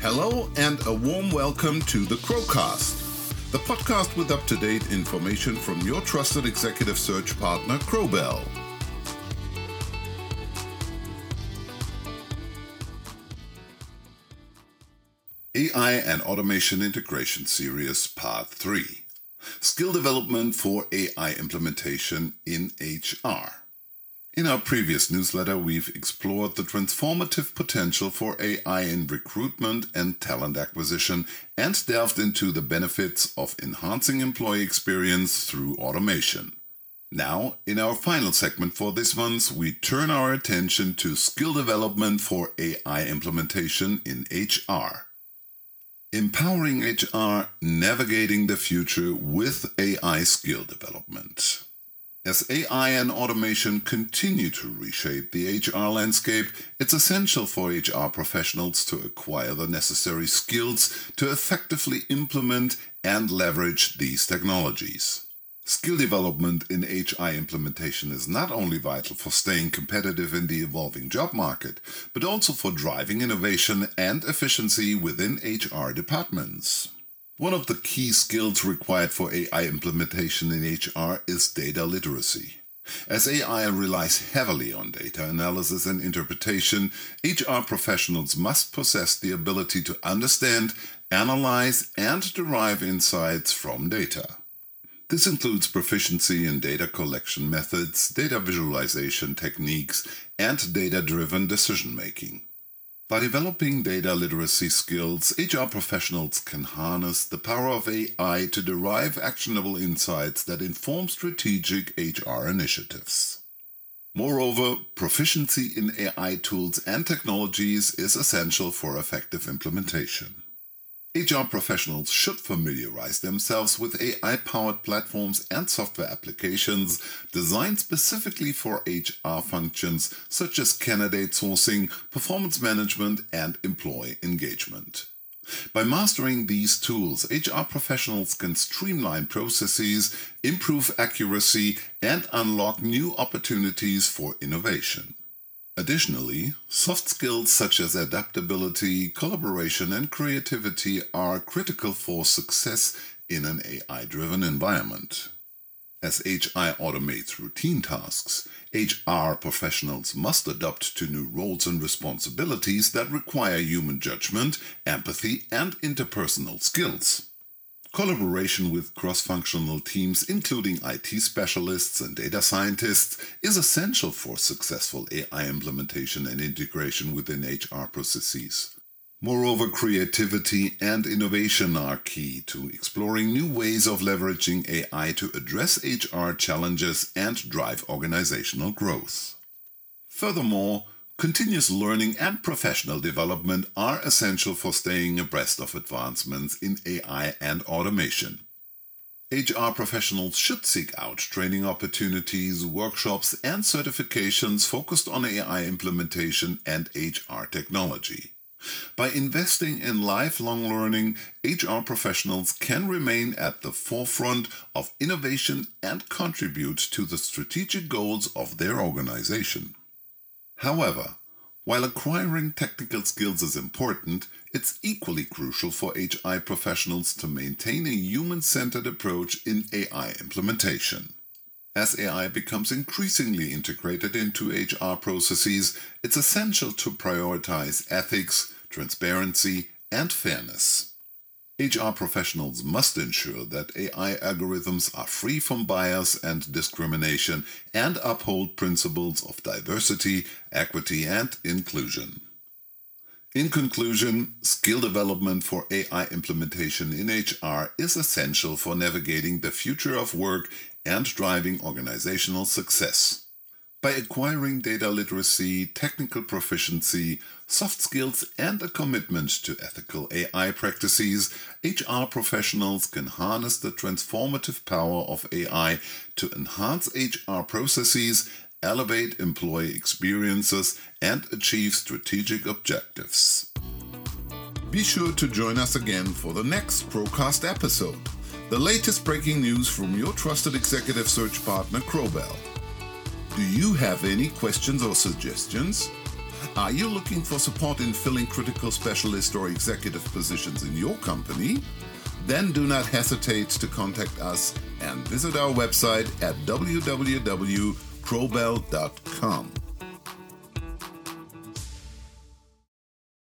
Hello and a warm welcome to the Crowcast, the podcast with up-to-date information from your trusted executive search partner, Crowbell. AI and Automation Integration Series Part 3. Skill Development for AI Implementation in HR. In our previous newsletter, we've explored the transformative potential for AI in recruitment and talent acquisition and delved into the benefits of enhancing employee experience through automation. Now, in our final segment for this month, we turn our attention to skill development for AI implementation in HR. Empowering HR, navigating the future with AI skill development. As AI and automation continue to reshape the HR landscape, it's essential for HR professionals to acquire the necessary skills to effectively implement and leverage these technologies. Skill development in HR implementation is not only vital for staying competitive in the evolving job market, but also for driving innovation and efficiency within HR departments. One of the key skills required for AI implementation in HR is data literacy. As AI relies heavily on data analysis and interpretation, HR professionals must possess the ability to understand, analyze, and derive insights from data. This includes proficiency in data collection methods, data visualization techniques, and data-driven decision-making. By developing data literacy skills, HR professionals can harness the power of AI to derive actionable insights that inform strategic HR initiatives. Moreover, proficiency in AI tools and technologies is essential for effective implementation. HR professionals should familiarize themselves with AI-powered platforms and software applications designed specifically for HR functions such as candidate sourcing, performance management, and employee engagement. By mastering these tools, HR professionals can streamline processes, improve accuracy, and unlock new opportunities for innovation. Additionally, soft skills such as adaptability, collaboration, and creativity are critical for success in an AI-driven environment. As HR automates routine tasks, HR professionals must adapt to new roles and responsibilities that require human judgment, empathy, and interpersonal skills. Collaboration with cross-functional teams, including IT specialists and data scientists, is essential for successful AI implementation and integration within HR processes. Moreover, creativity and innovation are key to exploring new ways of leveraging AI to address HR challenges and drive organizational growth. Furthermore, continuous learning and professional development are essential for staying abreast of advancements in AI and automation. HR professionals should seek out training opportunities, workshops, and certifications focused on AI implementation and HR technology. By investing in lifelong learning, HR professionals can remain at the forefront of innovation and contribute to the strategic goals of their organization. However, while acquiring technical skills is important, it's equally crucial for HR professionals to maintain a human-centered approach in AI implementation. As AI becomes increasingly integrated into HR processes, it's essential to prioritize ethics, transparency, and fairness. HR professionals must ensure that AI algorithms are free from bias and discrimination and uphold principles of diversity, equity, and inclusion. In conclusion, skill development for AI implementation in HR is essential for navigating the future of work and driving organizational success. By acquiring data literacy, technical proficiency, soft skills, and a commitment to ethical AI practices, HR professionals can harness the transformative power of AI to enhance HR processes, elevate employee experiences, and achieve strategic objectives. Be sure to join us again for the next Crowcast episode, the latest breaking news from your trusted executive search partner, Crowbell. Do you have any questions or suggestions? Are you looking for support in filling critical specialist or executive positions in your company? Then do not hesitate to contact us and visit our website at www.crowbell.com.